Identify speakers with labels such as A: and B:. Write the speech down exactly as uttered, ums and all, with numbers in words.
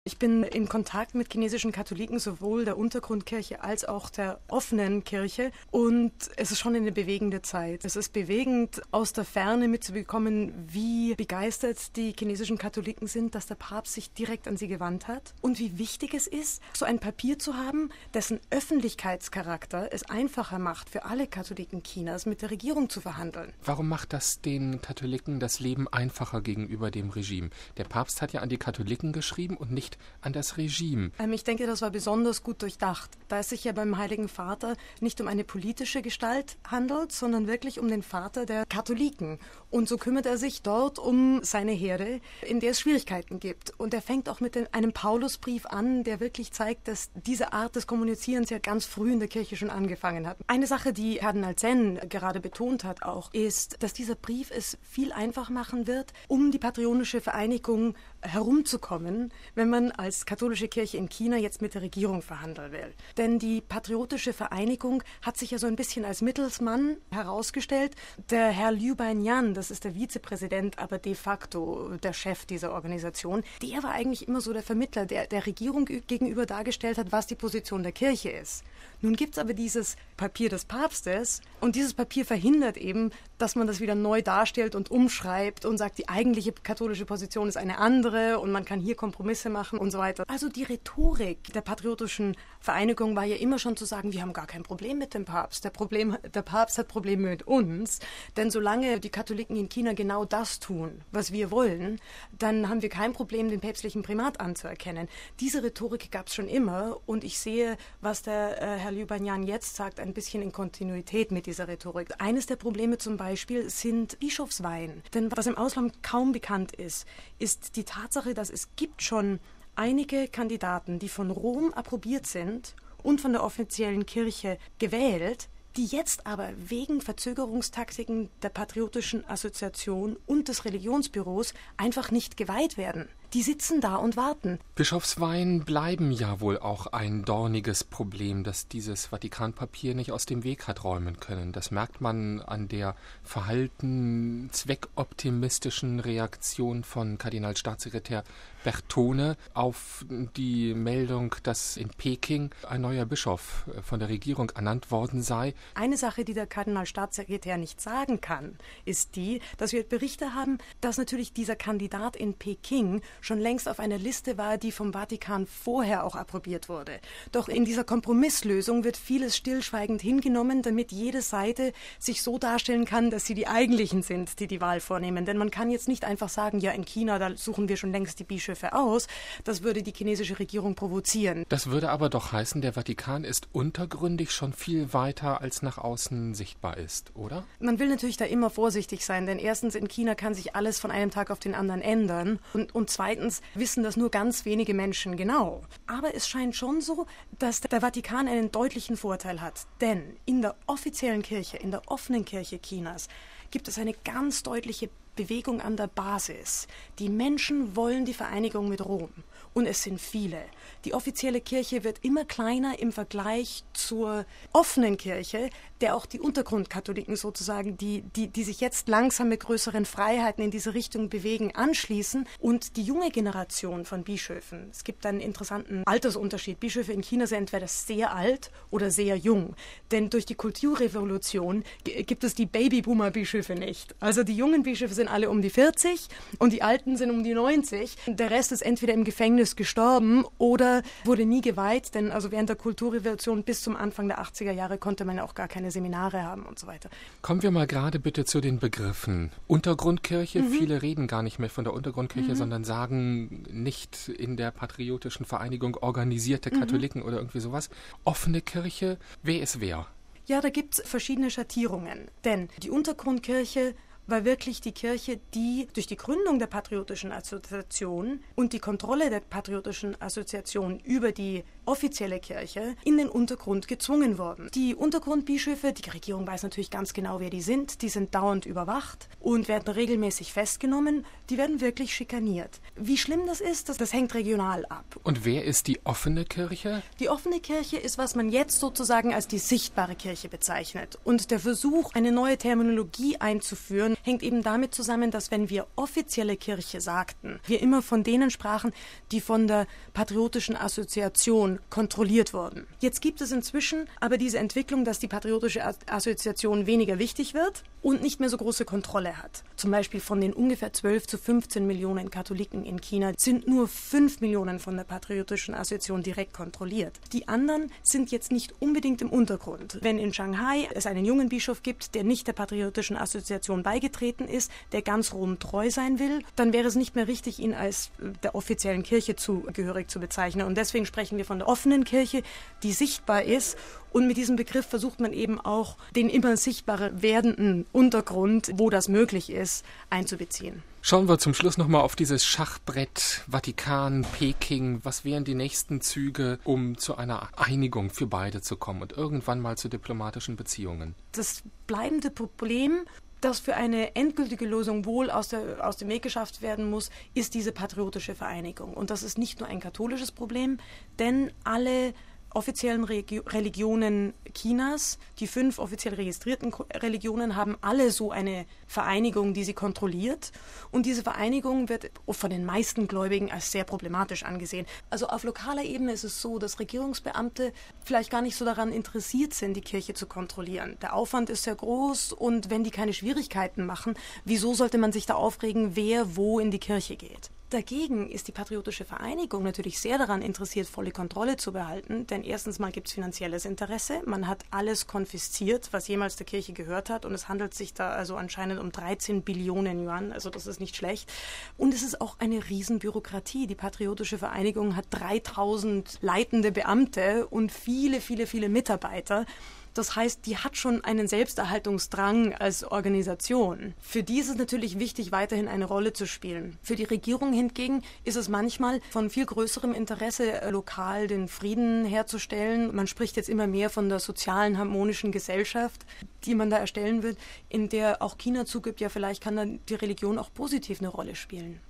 A: Ich bin in Kontakt mit chinesischen Katholiken, sowohl der Untergrundkirche als auch der offenen Kirche. Und es ist schon eine bewegende Zeit. Es ist bewegend, aus der Ferne mitzubekommen, wie begeistert die chinesischen Katholiken sind, dass der Papst sich direkt an sie gewandt hat. Und wie wichtig es ist, so ein Papier zu haben, dessen Öffentlichkeitscharakter es einfacher macht, für alle Katholiken Chinas mit der Regierung zu verhandeln.
B: Warum macht das den Katholiken das Leben einfacher gegenüber dem Regime? Der Papst hat ja an die Katholiken geschrieben und nicht an das Regime.
A: Ähm, ich denke, das war besonders gut durchdacht, da es sich ja beim Heiligen Vater nicht um eine politische Gestalt handelt, sondern wirklich um den Vater der Katholiken. Und so kümmert er sich dort um seine Herde, in der es Schwierigkeiten gibt. Und er fängt auch mit dem, einem Paulusbrief an, der wirklich zeigt, dass diese Art des Kommunizierens ja ganz früh in der Kirche schon angefangen hat. Eine Sache, die Kardinal Zen gerade betont hat auch, ist, dass dieser Brief es viel einfacher machen wird, um die patriotische Vereinigung herumzukommen, wenn man als katholische Kirche in China jetzt mit der Regierung verhandeln will. Denn die patriotische Vereinigung hat sich ja so ein bisschen als Mittelsmann herausgestellt. Der Herr Liu Baiyan, das ist der Vizepräsident, aber de facto der Chef dieser Organisation, der war eigentlich immer so der Vermittler, der der Regierung gegenüber dargestellt hat, was die Position der Kirche ist. Nun gibt es aber dieses Papier des Papstes und dieses Papier verhindert eben, dass man das wieder neu darstellt und umschreibt und sagt, die eigentliche katholische Position ist eine andere und man kann hier Kompromisse machen und so weiter. Also die Rhetorik der patriotischen Vereinigung war ja immer schon zu sagen, wir haben gar kein Problem mit dem Papst. Der, Problem, der Papst hat Probleme mit uns, denn solange die Katholiken in China genau das tun, was wir wollen, dann haben wir kein Problem, den päpstlichen Primat anzuerkennen. Diese Rhetorik gab es schon immer und ich sehe, was der äh, Herr Liu Baiyan jetzt sagt, ein bisschen in Kontinuität mit dieser Rhetorik. Eines der Probleme zum Beispiel sind Bischofsweihen. Denn was im Ausland kaum bekannt ist, ist die Tatsache, dass es gibt schon einige Kandidaten, die von Rom approbiert sind und von der offiziellen Kirche gewählt, die jetzt aber wegen Verzögerungstaktiken der Patriotischen Assoziation und des Religionsbüros einfach nicht geweiht werden. Die sitzen da und warten.
B: Bischofsweihen bleiben ja wohl auch ein dorniges Problem, das dieses Vatikanpapier nicht aus dem Weg hat räumen können. Das merkt man an der verhalten zweckoptimistischen Reaktion von Kardinalstaatssekretär Bertone auf die Meldung, dass in Peking ein neuer Bischof von der Regierung ernannt worden sei.
A: Eine Sache, die der Kardinalstaatssekretär nicht sagen kann, ist die, dass wir Berichte haben, dass natürlich dieser Kandidat in Peking schon längst auf einer Liste war, die vom Vatikan vorher auch approbiert wurde. Doch in dieser Kompromisslösung wird vieles stillschweigend hingenommen, damit jede Seite sich so darstellen kann, dass sie die eigentlichen sind, die die Wahl vornehmen. Denn man kann jetzt nicht einfach sagen, ja, in China, da suchen wir schon längst die Bischöfe aus. Das würde die chinesische Regierung provozieren.
B: Das würde aber doch heißen, der Vatikan ist untergründig schon viel weiter, als nach außen sichtbar ist, oder?
A: Man will natürlich da immer vorsichtig sein, denn erstens in China kann sich alles von einem Tag auf den anderen ändern und, und zweitens Zweitens wissen das nur ganz wenige Menschen genau. Aber es scheint schon so, dass der Vatikan einen deutlichen Vorteil hat. Denn in der offiziellen Kirche, in der offenen Kirche Chinas, gibt es eine ganz deutliche Bewegung an der Basis. Die Menschen wollen die Vereinigung mit Rom. Und es sind viele. Die offizielle Kirche wird immer kleiner im Vergleich zur offenen Kirche, der auch die Untergrundkatholiken sozusagen, die, die, die sich jetzt langsam mit größeren Freiheiten in diese Richtung bewegen, anschließen. Und die junge Generation von Bischöfen, es gibt einen interessanten Altersunterschied. Bischöfe in China sind entweder sehr alt oder sehr jung. Denn durch die Kulturrevolution g- gibt es die Babyboomer-Bischöfe nicht. Also die jungen Bischöfe sind alle um die vierzig und die Alten sind um die neunzig. Der Rest ist entweder im Gefängnis gestorben oder wurde nie geweiht, denn also während der Kulturrevolution bis zum Anfang der achtziger Jahre konnte man ja auch gar keine Seminare haben und so weiter.
B: Kommen wir mal gerade bitte zu den Begriffen. Untergrundkirche,
A: Mhm.
B: viele reden gar nicht mehr von der Untergrundkirche,
A: Mhm.
B: sondern sagen nicht in der patriotischen Vereinigung organisierte Katholiken mhm. oder irgendwie sowas. Offene Kirche, wer ist wer?
A: Ja, da gibt es verschiedene Schattierungen, denn die Untergrundkirche war wirklich die Kirche, die durch die Gründung der Patriotischen Assoziation und die Kontrolle der Patriotischen Assoziation über die offizielle Kirche in den Untergrund gezwungen worden. Die Untergrundbischöfe, die Regierung weiß natürlich ganz genau, wer die sind, die sind dauernd überwacht und werden regelmäßig festgenommen, die werden wirklich schikaniert. Wie schlimm das ist, das, das hängt regional ab.
B: Und wer ist die offene Kirche?
A: Die offene Kirche ist, was man jetzt sozusagen als die sichtbare Kirche bezeichnet. Und der Versuch, eine neue Terminologie einzuführen, hängt eben damit zusammen, dass wenn wir offizielle Kirche sagten, wir immer von denen sprachen, die von der Patriotischen Assoziation kontrolliert wurden. Jetzt gibt es inzwischen aber diese Entwicklung, dass die Patriotische Assoziation weniger wichtig wird und nicht mehr so große Kontrolle hat. Zum Beispiel von den ungefähr zwölf zu fünfzehn Millionen Katholiken in China sind nur fünf Millionen von der Patriotischen Assoziation direkt kontrolliert. Die anderen sind jetzt nicht unbedingt im Untergrund. Wenn in Shanghai es einen jungen Bischof gibt, der nicht der Patriotischen Assoziation beigetreten ist, der ganz Rom treu sein will, dann wäre es nicht mehr richtig, ihn als der offiziellen Kirche zugehörig zu bezeichnen. Und deswegen sprechen wir von der offenen Kirche, die sichtbar ist. Und mit diesem Begriff versucht man eben auch, den immer sichtbarer werdenden Untergrund, wo das möglich ist, einzubeziehen.
B: Schauen wir zum Schluss nochmal auf dieses Schachbrett Vatikan, Peking. Was wären die nächsten Züge, um zu einer Einigung für beide zu kommen und irgendwann mal zu diplomatischen Beziehungen?
A: Das bleibende Problem, das für eine endgültige Lösung wohl aus, der, aus dem Weg geschafft werden muss, ist diese patriotische Vereinigung. Und das ist nicht nur ein katholisches Problem, denn alle offiziellen Regio- Religionen Chinas, die fünf offiziell registrierten Ko- Religionen, haben alle so eine Vereinigung, die sie kontrolliert. Und diese Vereinigung wird von den meisten Gläubigen als sehr problematisch angesehen. Also auf lokaler Ebene ist es so, dass Regierungsbeamte vielleicht gar nicht so daran interessiert sind, die Kirche zu kontrollieren. Der Aufwand ist sehr groß und wenn die keine Schwierigkeiten machen, wieso sollte man sich da aufregen, wer wo in die Kirche geht? Dagegen ist die Patriotische Vereinigung natürlich sehr daran interessiert, volle Kontrolle zu behalten, denn erstens mal gibt es finanzielles Interesse. Man hat alles konfisziert, was jemals der Kirche gehört hat und es handelt sich da also anscheinend um dreizehn Billionen Yuan, also das ist nicht schlecht. Und es ist auch eine Riesenbürokratie. Die Patriotische Vereinigung hat dreitausend leitende Beamte und viele, viele, viele Mitarbeiter. Das heißt, die hat schon einen Selbsterhaltungsdrang als Organisation. Für die ist es natürlich wichtig, weiterhin eine Rolle zu spielen. Für die Regierung hingegen ist es manchmal von viel größerem Interesse, lokal den Frieden herzustellen. Man spricht jetzt immer mehr von der sozialen, harmonischen Gesellschaft, die man da erstellen wird, in der auch China zugibt, ja vielleicht kann dann die Religion auch positiv eine Rolle spielen.